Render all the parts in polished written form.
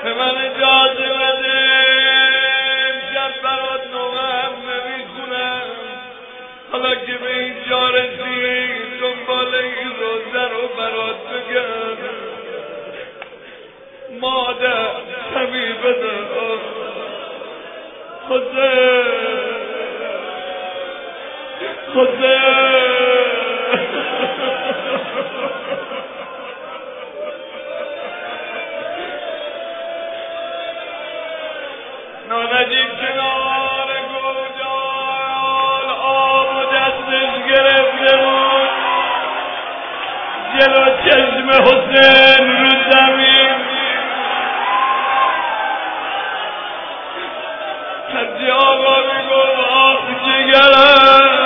به من اجازه بده امشب برات نغمه میخونم. حالا که به اینجا رسید دنبال این روزه رو برات بگم. مادر طبیبه دار حسین نانجیب کنار گودال آب و دستش گرفته بود جلو چشم حسین رو زمین حجی آقا میگفت آخ جگرم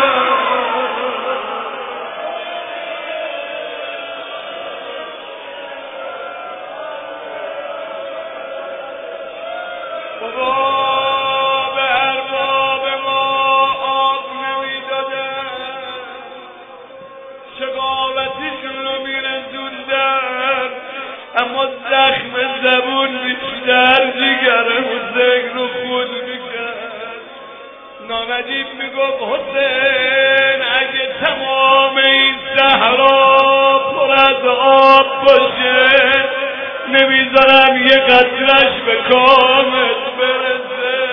بابا به ارباب ما آب نمیدادن شقاوتیشون رو میرسوندن اما زخم زبون بیشتر جگر حسین رو خون میکرد. نانجیب میگفت حسین اگه تمام این صحرا پر از آب باشه نمیذارم یه قطرش به کامت برسه.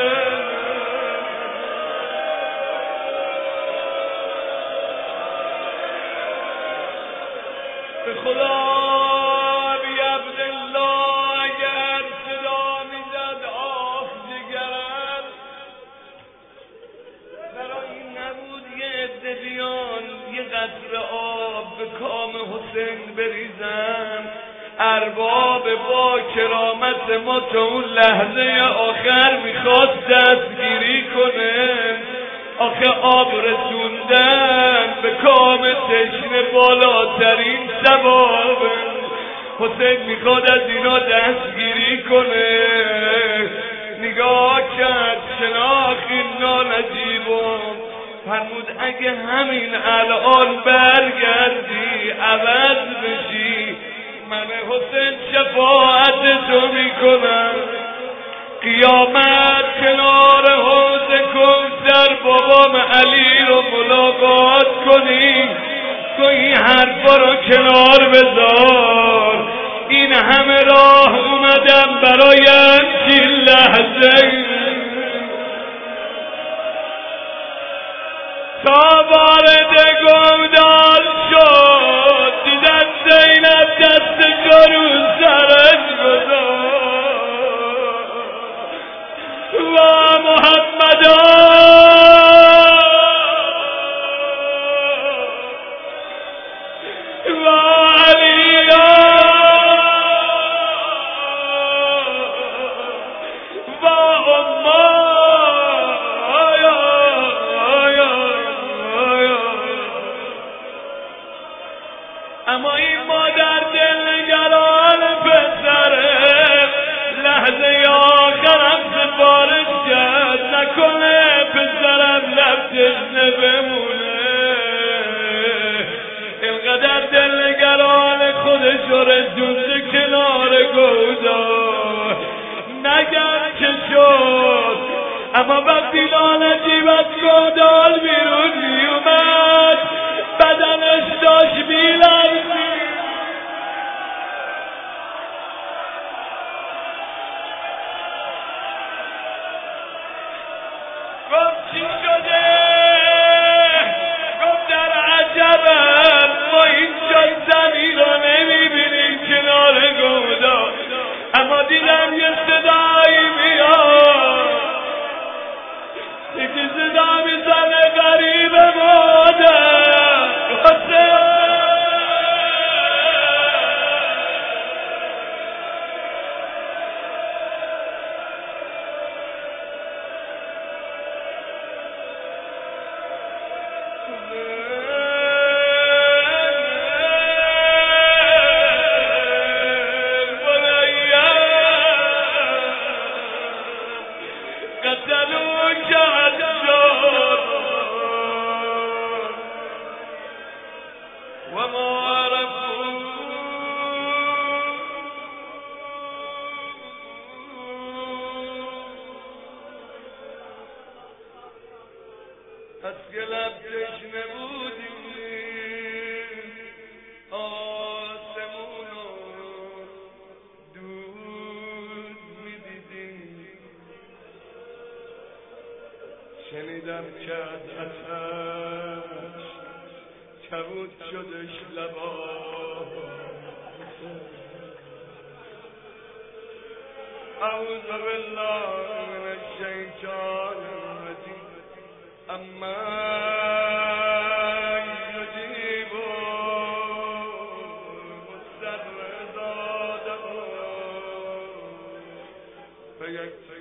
به خدا بی عبدالله اگر صدا میزد آخ جگرم برای این نبود یه عده بیان یه قطره آب به کام حسین بریزن. ارباب با کرامت ما تا اون لحظه آخر میخواست دستگیری کنه. آخه آب رسوندن به کام تشنه بالاترین ثوابه. حسین میخواد از اینا دستگیری کنه. نگاه کرد شناخت این نانجیبم فرمود اگه همین الان برگردی عوض بشی من حسین شفاعت تو میکنم. قیامت کنار حوض کوثر بابام علی رو ملاقات کنی. تو این حرفا رو کنار بذار. این همه راه اومدم برای همچین لحظه تا وارد گودال شد دیدن زینب دستش رو سرش گذاشت و محمدا و علیا و اما اما این مادر دلنگران پسره لحظه آخرم سفارش کرد نکنه پسرم لب تشنه بمونه. اینقدر دلنگران خودش رو رسونده کنار گودال نگم چه شد. اما وقتی نانجیب از گودال بیرون میومد بدنش داشت میلرزید. گفت چی شده؟ گفت در عجبم ما اینجا زمین رو نمیبینیم کنار گودال اما دیدم یه صدایی میاد یکی صدا میزنه غریب از که لب تشنه بودی آسمونو دود میدیدی شنیدم که از آتش کبود شدش لبا اعوذ بالله من الشیطان الرجیم اما یجیب مضطر اذا دعاه فیکشف